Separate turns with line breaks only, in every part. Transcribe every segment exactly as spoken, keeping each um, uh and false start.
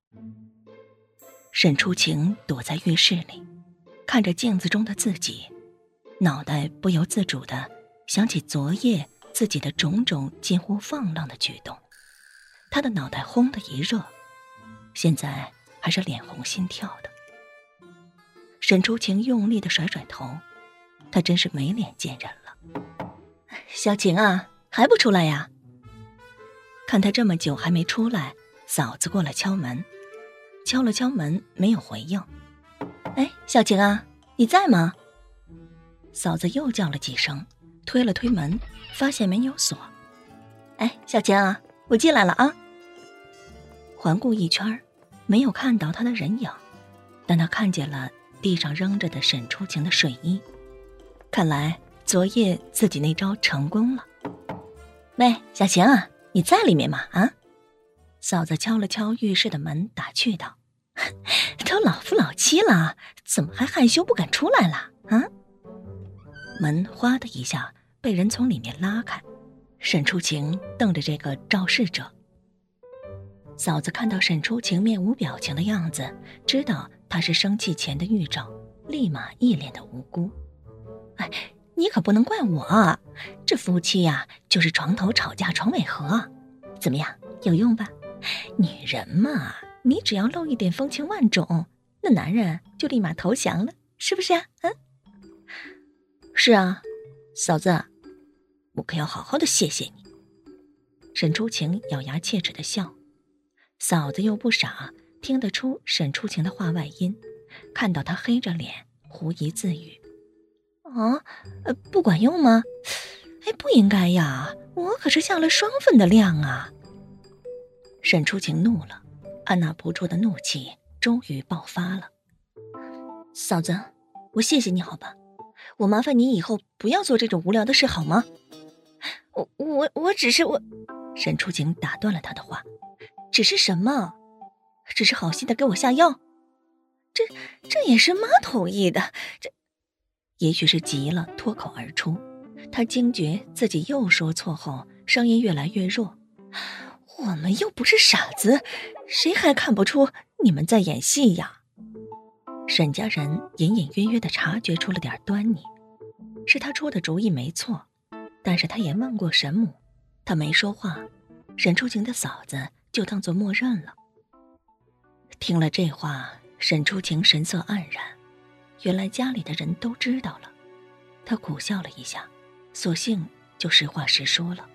沈初晴躲在浴室里，看着镜子中的自己，脑袋不由自主地想起昨夜自己的种种近乎放浪的举动，她的脑袋轰的一热，现在还是脸红心跳的。沈初晴用力地甩甩头，她真是没脸见人了。小晴啊，还不出来呀？看她这么久还没出来，嫂子过来敲门，敲了敲门没有回应。哎，小晴啊，你在吗？嫂子又叫了几声，推了推门，发现没有锁。哎，小晴啊，我进来了啊。环顾一圈，没有看到她的人影，但她看见了地上扔着的沈初晴的睡衣，看来昨夜自己那招成功了。喂，小晴啊，你在里面吗？啊？嫂子敲了敲浴室的门，打趣道：都老夫老妻了，怎么还害羞不敢出来了啊？门哗的一下被人从里面拉开，沈初晴瞪着这个肇事者。嫂子看到沈初晴面无表情的样子，知道她是生气前的预兆，立马一脸的无辜。哎，你可不能怪我啊，这夫妻呀、啊，就是床头吵架床尾和，怎么样，有用吧？女人嘛，你只要露一点风情万种，那男人就立马投降了，是不是啊？嗯，是啊，嫂子，我可要好好的谢谢你。沈初晴咬牙切齿的笑，嫂子又不傻，听得出沈初晴的话外音，看到她黑着脸，狐疑自语：啊，呃，不管用吗？哎，不应该呀，我可是下了双份的量啊。沈初晴怒了，按捺不住的怒气终于爆发了。嫂子，我谢谢你好吧，我麻烦你以后不要做这种无聊的事好吗？我我我只是我……沈初晴打断了他的话。只是什么？只是好心的给我下药？这这也是妈同意的，这也许是急了脱口而出，他惊觉自己又说错后，声音越来越弱。我们又不是傻子，谁还看不出你们在演戏呀？沈家人隐隐约约地察觉出了点端倪，是他出的主意没错，但是他也问过沈母，他没说话，沈初晴的嫂子就当作默认了。听了这话，沈初晴神色黯然，原来家里的人都知道了。他苦笑了一下，索性就实话实说了。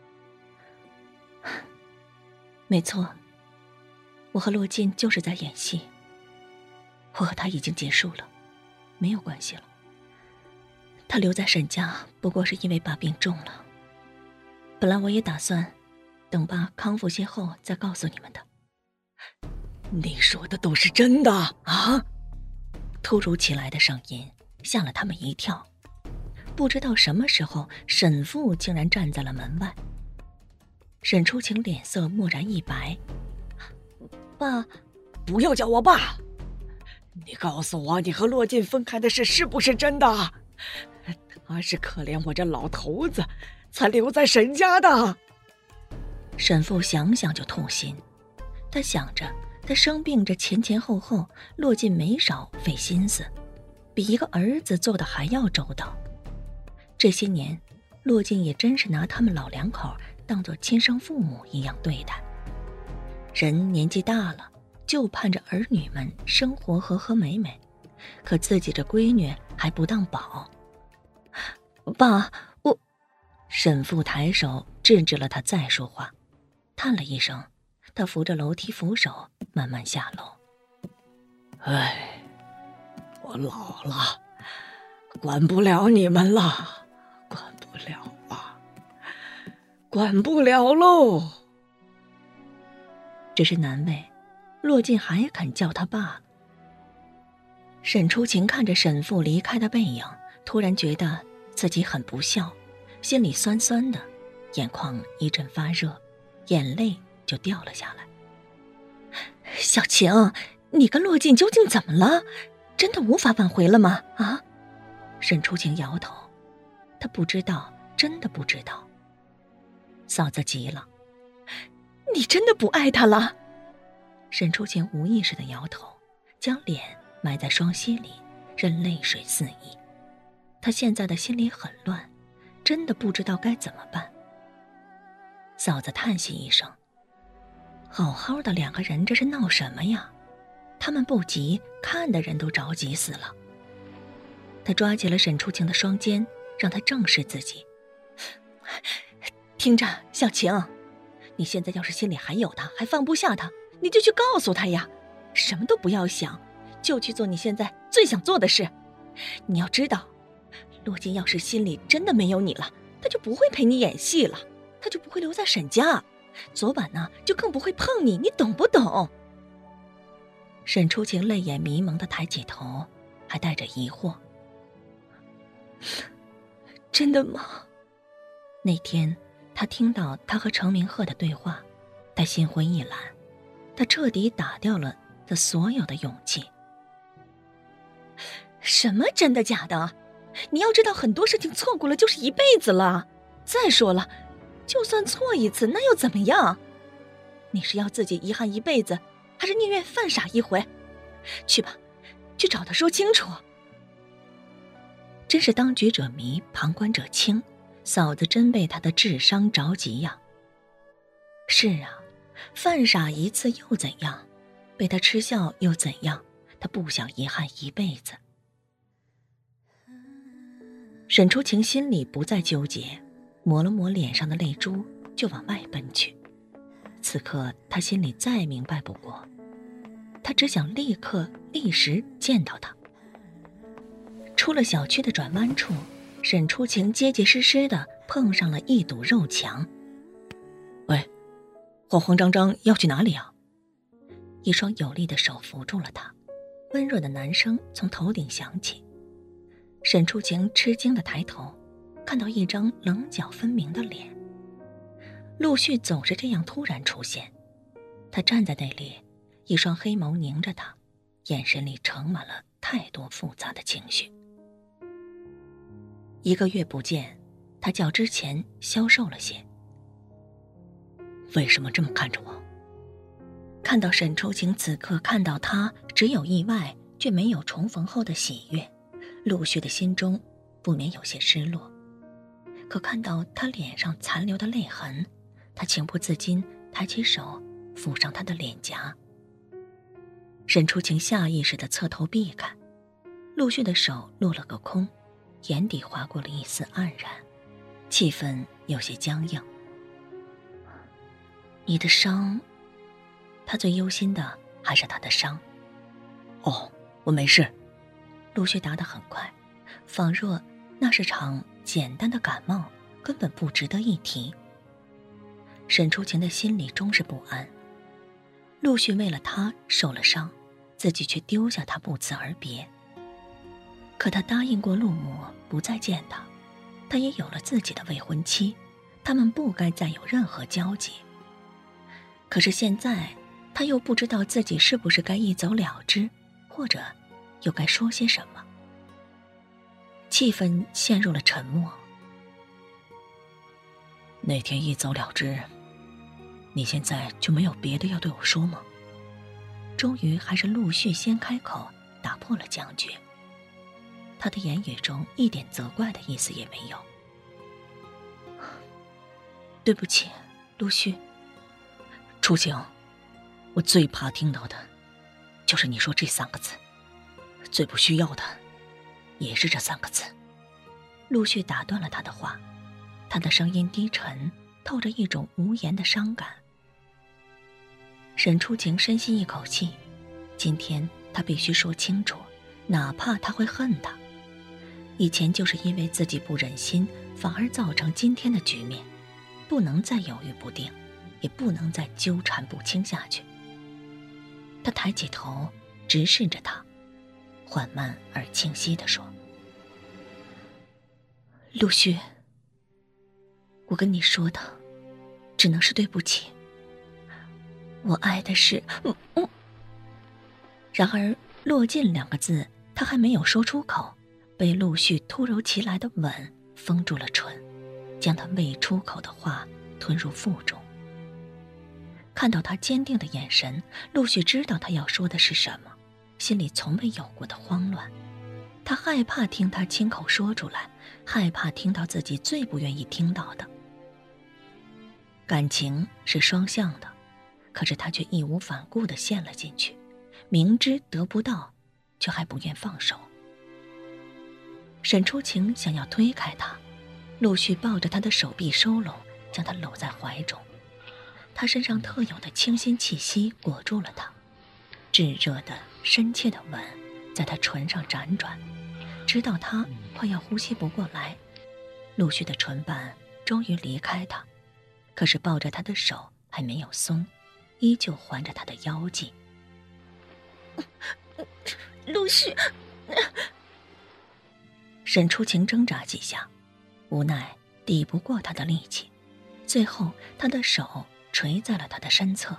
没错，我和洛沁就是在演戏，我和他已经结束了，没有关系了。他留在沈家不过是因为爸病重了，本来我也打算等爸康复些后再告诉你们的。你说的都是真的啊？突如其来的声音吓了他们一跳，不知道什么时候沈父竟然站在了门外。沈初晴脸色蓦然一白，爸，
不要叫我爸，你告诉我你和洛沁分开的事是不是真的？他是可怜我这老头子才留在沈家的。
沈父想想就痛心，他想着他生病这前前后后，洛沁没少费心思，比一个儿子做的还要周到。这些年洛沁也真是拿他们老两口当作亲生父母一样对待。人年纪大了，就盼着儿女们生活和和美美，可自己这闺女还不当宝。爸，我……沈父抬手制止了他再说话，叹了一声，他扶着楼梯扶手慢慢下楼。
唉，我老了，管不了你们了，管不了了，管不了喽。
只是难为洛沁还肯叫他爸了。沈初晴看着沈父离开的背影，突然觉得自己很不孝，心里酸酸的，眼眶一阵发热，眼泪就掉了下来。小晴，你跟洛沁究竟怎么了？真的无法挽回了吗？啊？沈初晴摇头，她不知道，真的不知道。嫂子急了，你真的不爱他了？ 沈初晴无意识地摇头，将脸埋在双膝里，任泪水肆意。她现在的心里很乱，真的不知道该怎么办。嫂子叹息一声，好好的两个人这是闹什么呀？他们不急，看的人都着急死了。他抓起了沈初晴的双肩，让她正视自己。听着，小晴，你现在要是心里还有他，还放不下他，你就去告诉他呀，什么都不要想，就去做你现在最想做的事。你要知道，洛金要是心里真的没有你了，他就不会陪你演戏了，他就不会留在沈家，昨晚呢就更不会碰你，你懂不懂？沈初晴泪眼迷蒙地抬起头，还带着疑惑。真的吗？那天他听到他和程明鹤的对话，他心灰意懒，他彻底打掉了他所有的勇气。什么真的假的？你要知道，很多事情错过了就是一辈子了。再说了，就算错一次，那又怎么样？你是要自己遗憾一辈子，还是宁愿犯傻一回？去吧，去找他说清楚。真是当局者迷，旁观者清，嫂子真为他的智商着急呀。是啊，犯傻一次又怎样？被他嗤笑又怎样？他不想遗憾一辈子。沈初晴心里不再纠结，抹了抹脸上的泪珠，就往外奔去。此刻他心里再明白不过，他只想立刻立时见到他。出了小区的转弯处，沈初晴结结实实地碰上了一堵肉墙。喂，慌慌张张要去哪里啊？一双有力的手扶住了他，温润的男声从头顶响起。沈初晴吃惊地抬头，看到一张棱角分明的脸。陆续总是这样突然出现，他站在那里，一双黑眸凝着他，眼神里盛满了太多复杂的情绪。一个月不见，他较之前消瘦了些。为什么这么看着我？看到沈初晴此刻看到他，只有意外，却没有重逢后的喜悦，陆续的心中不免有些失落。可看到他脸上残留的泪痕，他情不自禁抬起手抚上他的脸颊。沈初晴下意识地侧头避开，陆续的手落了个空，眼底划过了一丝黯然，气氛有些僵硬。你的伤，他最忧心的还是他的伤。哦，我没事。陆续答得很快，仿若那是场简单的感冒，根本不值得一提。沈初晴的心里终是不安，陆续为了他受了伤，自己却丢下他不辞而别。可他答应过陆母不再见他，他也有了自己的未婚妻，他们不该再有任何交集。可是现在他又不知道自己是不是该一走了之，或者又该说些什么。气氛陷入了沉默。那天一走了之，你现在就没有别的要对我说吗？终于还是陆续先开口，打破了僵局。他的言语中一点责怪的意思也没有。对不起，陆续。初晴，我最怕听到的就是你说这三个字，最不需要的也是这三个字。陆续打断了他的话，他的声音低沉，透着一种无言的伤感。沈初晴深吸一口气，今天他必须说清楚，哪怕他会恨他。以前就是因为自己不忍心，反而造成今天的局面，不能再犹豫不定，也不能再纠缠不清下去。他抬起头，直视着他，缓慢而清晰地说：陆续，我跟你说的只能是对不起，我爱的是……嗯嗯。然而落尽两个字他还没有说出口，被陆续突如其来的吻封住了唇，将他未出口的话吞入腹中。 看到他坚定的眼神，陆续知道他要说的是什么，心里从未有过的慌乱。他害怕听他亲口说出来，害怕听到自己最不愿意听到的。感情是双向的，可是他却义无反顾地陷了进去，明知得不到，却还不愿放手。沈初晴想要推开他，陆续抱着他的手臂收拢，将他搂在怀中。他身上特有的清新气息裹住了他，炙热的深切的吻在他唇上辗转，直到他快要呼吸不过来。陆续的唇瓣终于离开他，可是抱着他的手还没有松，依旧环着他的腰际。
陆续，
沈初晴挣扎几下，无奈抵不过他的力气，最后他的手垂在了他的身侧。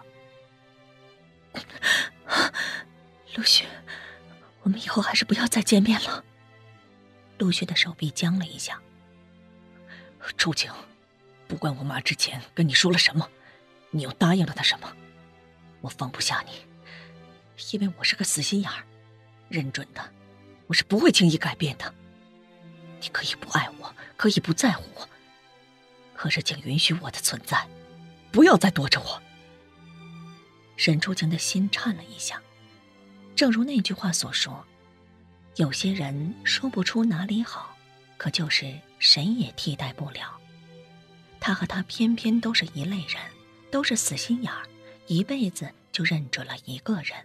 陆续，我们以后还是不要再见面了。
陆续的手臂僵了一下。
初晴，不管我妈之前跟你说了什么，你又答应了她什么，我放不下你，因为我是个死心眼儿，认准的，我是不会轻易改变的。你可以不爱我，可以不在乎我，可是请允许我的存在，不要再躲着我。
沈初晴的心颤了一下，正如那句话所说，有些人说不出哪里好，可就是谁也替代不了。他和他偏偏都是一类人，都是死心眼儿，一辈子就认准了一个人。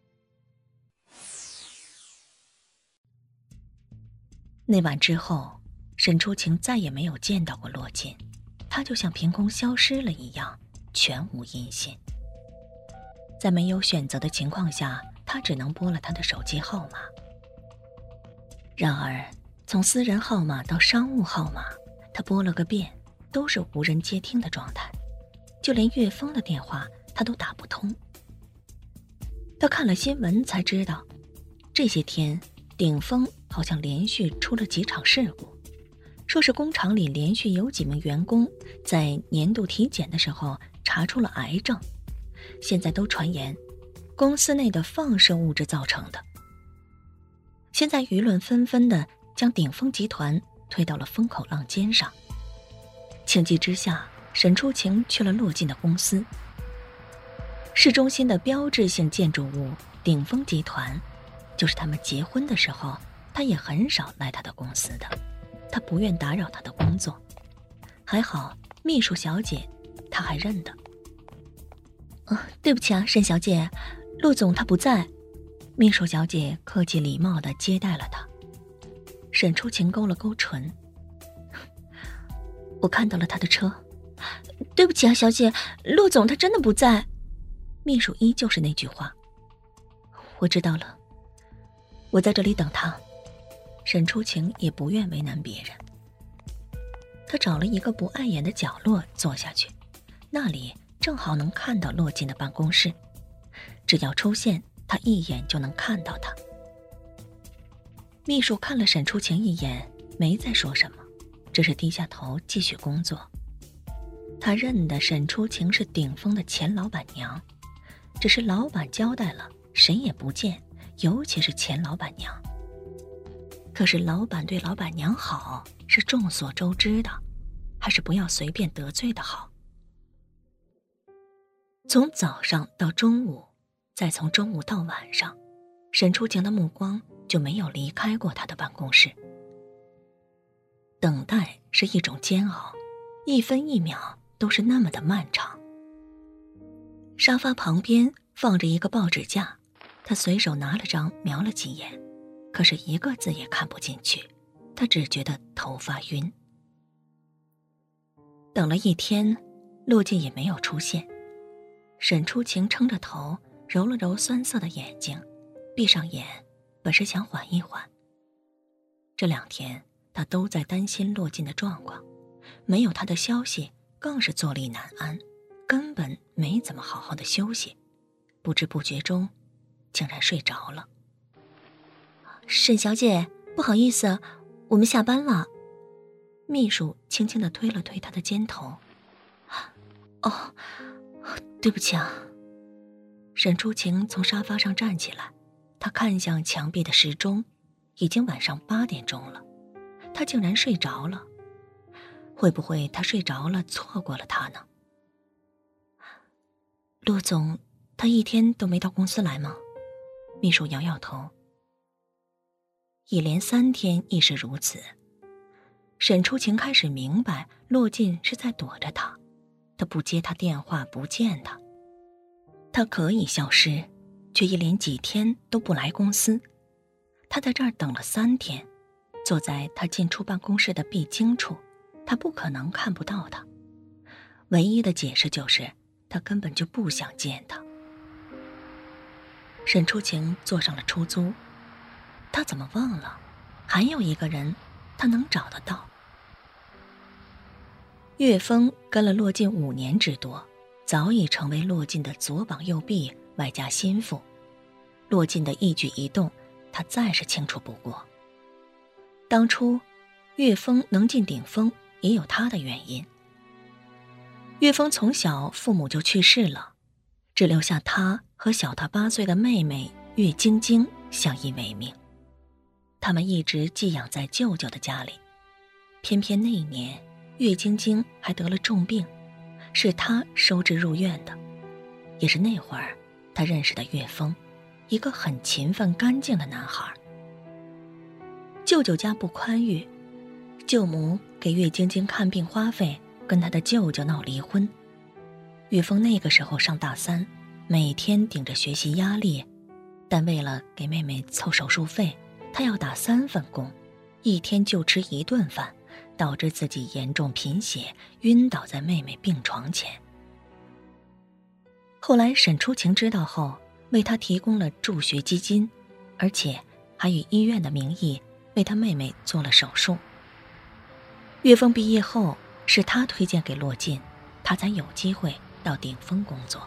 那晚之后，沈初晴再也没有见到过洛沁，他就像凭空消失了一样，全无音信。在没有选择的情况下，他只能拨了他的手机号码。然而从私人号码到商务号码，他拨了个遍，都是无人接听的状态，就连岳峰的电话他都打不通。他看了新闻才知道，这些天鼎峰好像连续出了几场事故，说是工厂里连续有几名员工在年度体检的时候查出了癌症，现在都传言公司内的放射物质造成的。现在舆论纷纷的将鼎峰集团推到了风口浪尖上。情急之下，沈初晴去了洛沁的公司。市中心的标志性建筑物鼎峰集团，就是他们结婚的时候，他也很少来他的公司的，他不愿打扰他的工作。还好秘书小姐他还认得。
哦，对不起啊，沈小姐，骆总他不在。
秘书小姐客气礼貌地接待了他。沈初晴勾了勾唇，
我看到了他的车。对不起啊，小姐，骆总他真的不在。
秘书依旧是那句话。我知道了，我在这里等他。沈初晴也不愿为难别人，他找了一个不碍眼的角落坐下去，那里正好能看到洛沁的办公室，只要出现，他一眼就能看到他。秘书看了沈初晴一眼，没再说什么，只是低下头继续工作。他认得沈初晴是鼎峰的前老板娘，只是老板交代了，谁也不见，尤其是前老板娘。可是老板对老板娘好是众所周知的，还是不要随便得罪的好。从早上到中午，再从中午到晚上，沈初晴的目光就没有离开过他的办公室。等待是一种煎熬，一分一秒都是那么的漫长。沙发旁边放着一个报纸架，他随手拿了张瞄了几眼，可是一个字也看不进去，他只觉得头发晕。等了一天，洛沁也没有出现。沈初晴撑着头，揉了揉酸涩的眼睛，闭上眼，本是想缓一缓。这两天他都在担心洛沁的状况，没有他的消息更是坐立难安，根本没怎么好好的休息，不知不觉中竟然睡着了。
沈小姐，不好意思，我们下班了。
秘书轻轻地推了推他的肩头。
哦，
对不起啊。沈初晴从沙发上站起来，她看向墙壁的时钟，已经晚上八点钟了，她竟然睡着了。会不会她睡着了，错过了他呢？陆总，他一天都没到公司来吗？秘书摇摇头。一连三天亦是如此。沈初晴开始明白骆进是在躲着他，他不接他电话，不见他。他可以消失，却一连几天都不来公司。他在这儿等了三天，坐在他进出办公室的必经处，他不可能看不到他。唯一的解释就是他根本就不想见他。沈初晴坐上了出租，他怎么忘了还有一个人他能找得到。岳峰跟了骆进五年之多，早已成为骆进的左膀右臂，外加心腹。骆进的一举一动他再是清楚不过。当初岳峰能进顶峰也有他的原因。岳峰从小父母就去世了，只留下他和小他八岁的妹妹岳晶晶相依为命。他们一直寄养在舅舅的家里，偏偏那一年岳晶晶还得了重病，是他收治入院的。也是那会儿他认识的岳峰，一个很勤奋干净的男孩。舅舅家不宽裕，舅母给岳晶晶看病花费跟他的舅舅闹离婚。岳峰那个时候上大三，每天顶着学习压力，但为了给妹妹凑手术费，他要打三份工，一天就吃一顿饭，导致自己严重贫血，晕倒在妹妹病床前。后来沈初晴知道后，为他提供了助学基金，而且还以医院的名义为他妹妹做了手术。岳峰毕业后是他推荐给骆进，他才有机会到顶峰工作。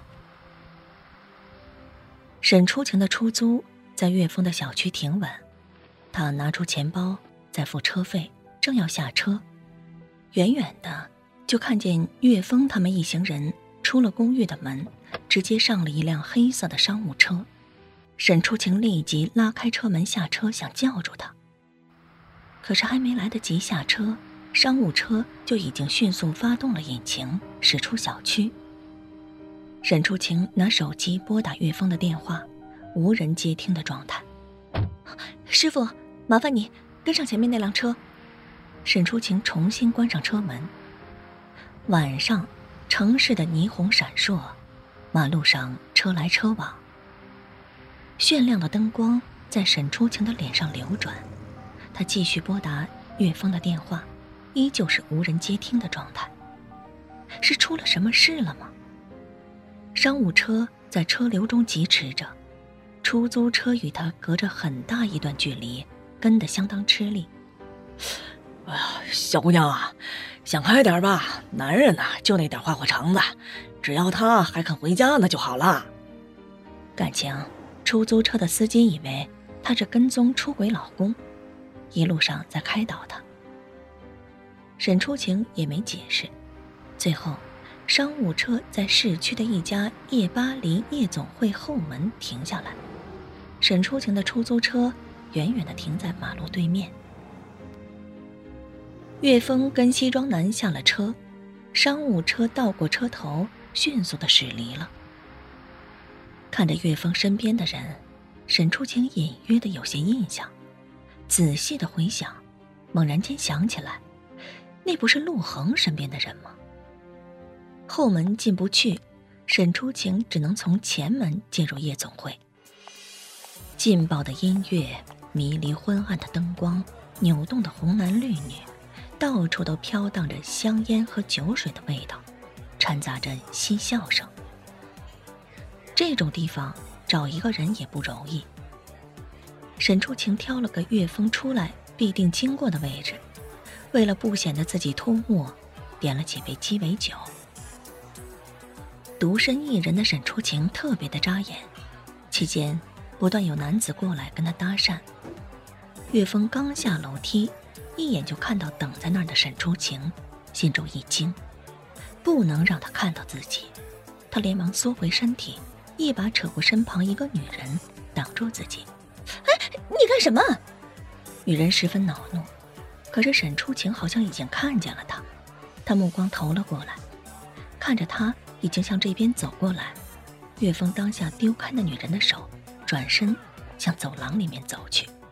沈初晴的出租在岳峰的小区停稳，他拿出钱包在付车费，正要下车，远远的就看见岳峰他们一行人出了公寓的门，直接上了一辆黑色的商务车。沈初晴立即拉开车门下车，想叫住他，可是还没来得及下车，商务车就已经迅速发动了引擎，驶出小区。沈初晴拿手机拨打岳峰的电话，无人接听的状态。师傅，麻烦你跟上前面那辆车。沈初晴重新关上车门。晚上城市的霓虹闪烁，马路上车来车往，炫亮的灯光在沈初晴的脸上流转。他继续拨打岳峰的电话，依旧是无人接听的状态。是出了什么事了吗？商务车在车流中疾驰着，出租车与他隔着很大一段距离，跟得相当吃力。
哎呀，小姑娘啊，想开点吧，男人呐、啊、就那点花花肠子，只要他还肯回家那就好了。
感情出租车的司机以为他是跟踪出轨老公，一路上在开导他。沈初晴也没解释。最后商务车在市区的一家夜巴黎夜总会后门停下来，沈初晴的出租车远远地停在马路对面。岳峰跟西装男下了车，商务车倒过车头，迅速地驶离了。看着岳峰身边的人，沈初晴隐约的有些印象，仔细的回想，猛然间想起来，那不是陆恒身边的人吗？后门进不去，沈初晴只能从前门进入夜总会。劲爆的音乐，迷离昏暗的灯光，扭动的红男绿女，到处都飘荡着香烟和酒水的味道，掺杂着嬉笑声。这种地方找一个人也不容易。沈初晴挑了个岳峰出来必定经过的位置，为了不显得自己突兀，点了几杯鸡尾酒。独身一人的沈初晴特别的扎眼，期间不断有男子过来跟他搭讪。岳峰刚下楼梯，一眼就看到等在那儿的沈初晴，心中一惊，不能让他看到自己。 他连忙缩回身体，一把扯过身旁一个女人，挡住自己。
哎，你干什么？
女人十分恼怒，可是沈初晴好像已经看见了她，她目光投了过来，看着她已经向这边走过来，岳峰当下丢开那女人的手，转身向走廊里面走去。